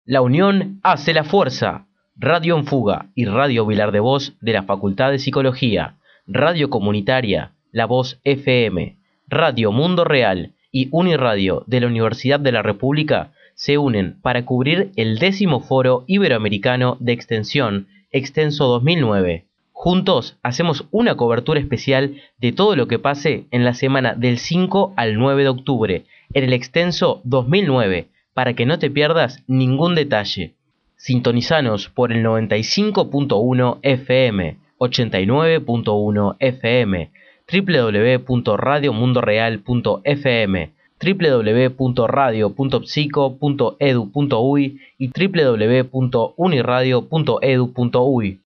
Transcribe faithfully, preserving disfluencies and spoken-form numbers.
La unión hace la fuerza. Radio en Fuga y Radio Vilar de Voz de la Facultad de Psicología, Radio Comunitaria, La Voz F M, Radio Mundo Real y Uniradio de la Universidad de la República se unen para cubrir el décimo Foro Iberoamericano de Extensión, Extenso dos mil nueve. Juntos hacemos una cobertura especial de todo lo que pase en la semana del cinco al nueve de octubre en el Extenso dos mil nueve, para que no te pierdas ningún detalle. Sintonizanos por el noventa y cinco punto uno F M, ochenta y nueve punto uno F M, doble u doble u doble u punto radio mundo real punto F M, doble u doble u doble u punto radio punto psico punto edu punto uy y doble u doble u doble u punto uniradio punto edu punto uy.